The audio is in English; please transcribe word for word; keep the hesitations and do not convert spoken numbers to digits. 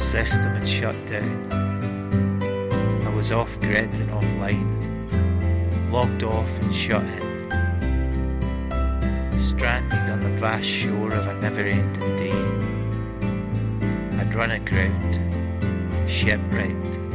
system had shut down. I was off grid and offline, logged off and shut in, stranded on the vast shore of a never-ending day. I'd run aground, shipwrecked,